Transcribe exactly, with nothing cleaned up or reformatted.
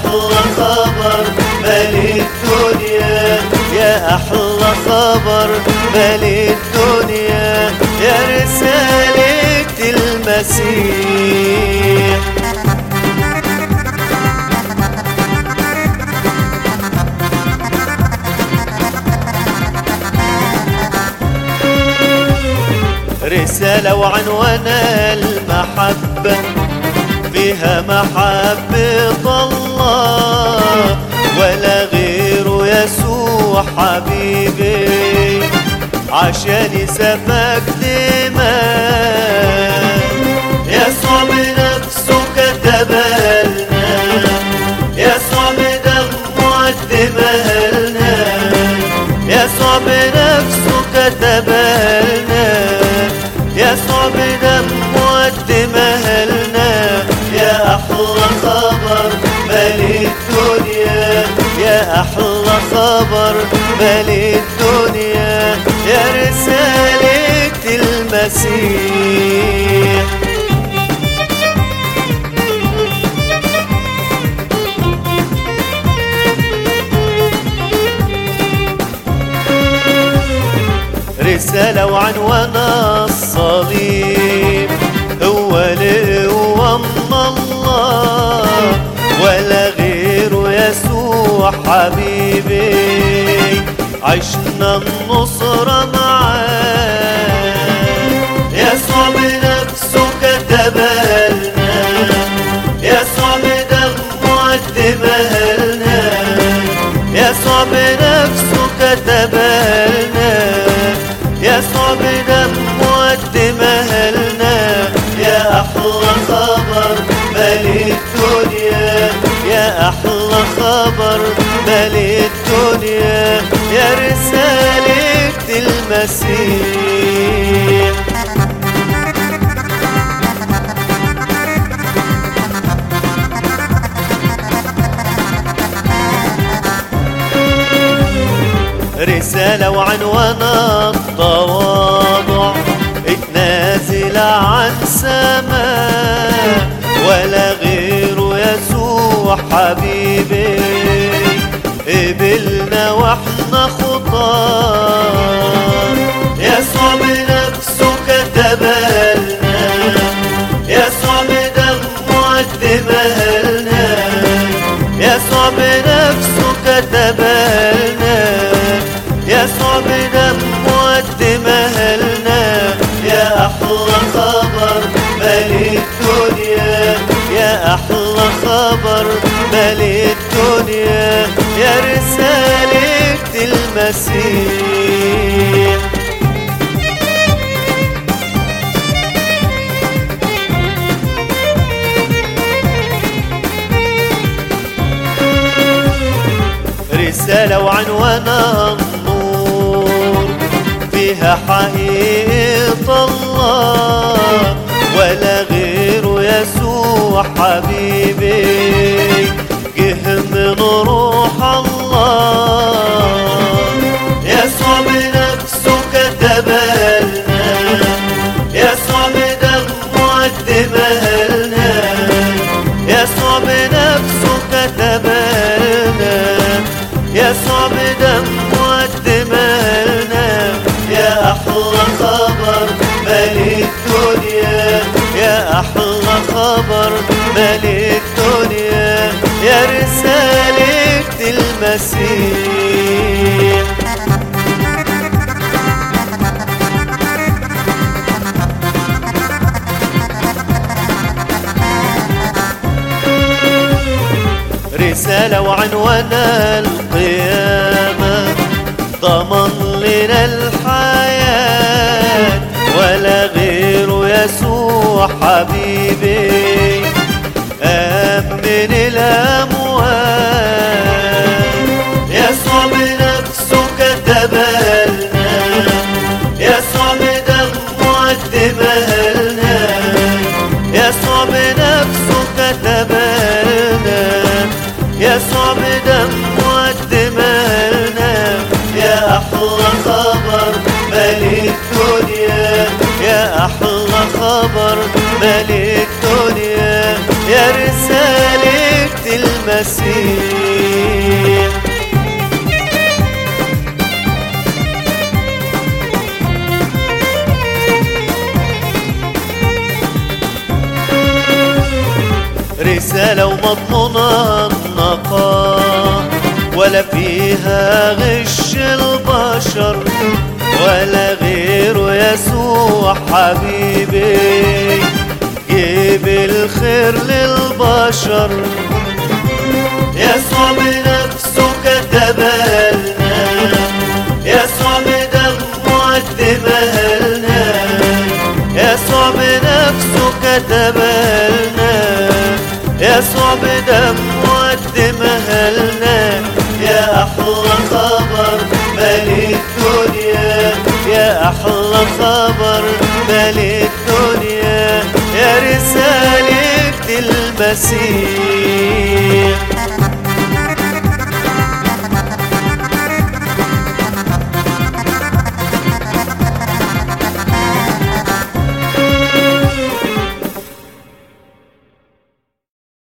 أحلى خبر مالي الدنيا، يا أحلى خبر مالي الدنيا، يا رسالة المسيح. رسالة وعنوانها المحبة، فيها محبة الله ولا غيره يسوع حبيبي، عشان سفك دماء يسوع بنفسه كتبها لنا، يسوع بدمه قدمها لنا، يسوع بنفسه كتبها لنا، يسوع بدمه قدمها لنا، يا أحلى خبر مالي الدنيا، يا أحلى خبر مالي الدنيا، يا رسالة المسيح. رسالة وعنوانها الصليب، هو القوة من الله ولا غيره يسوع حبيبي، عشنا النصرة معاه، يسوع بنفسه كتبها لنا، يسوع بدمه قدمها لنا، يسوع بنفسه كتبها لنا، يسوع بدمه قدمها لنا، يا أحلى خبر مالي الدنيا، يا أحلى خبر مالي الدنيا، يا رسالة المسيح. رسالة وعنوانها التواضع، اتنازل عن سماء ولا غيره يسوع حبيبي، قبلنا واحنا خطاه، يسوع بنفسه كتبها لنا، يسوع بدمه قدمها لنا، يسوع بنفسه كتبها لنا، يسوع بدمه قدمها لنا، يا أحلى خبر مالي الدنيا، يا أحلى خبر مالي الدنيا، يا رسالة المسيح. رسالة وعنوانها النور، فيها حقيقة الله ولا غيره يسوع حبيبي، جه من روح الله، يسوع بنفسه كتبها لنا، يسوع بدمه قدمها لنا، يسوع بنفسه كتبها لنا، يسوع بدمه قدمها لنا، يا أحلى خبر مالي الدنيا، يا أحلى خبر مالي الدنيا، يا رسالة المسيح. رسالة وعنوانها القيامة، ضمن لنا الحياة ولا غيره يسوع حبيبي، أمن الأموات، يسوع بنفسه كتبها لنا، يسوع بدمه قدمها لنا، يسوع بنفسه كتبها لنا، يسوع بدمه قدمها لنا، يا أحلى خبر مالي الدنيا، يا أحلى خبر مالي الدنيا، يا رسالة المسيح. رسالة ومضمونة النقاء، ولا فيها غش البشر، ولا غيره يسوع حبيبي جيب الخير للبشر. يسوع بنفسه كتبها لنا، يسوع بدمه قدمها لنا، يسوع بنفسه كتبها لنا، يسوع بدمه قدمها لنا. يا أحلى خبر مالي الدنيا، يا أحلى خبر مالي الدنيا، يا رسالة المسيح.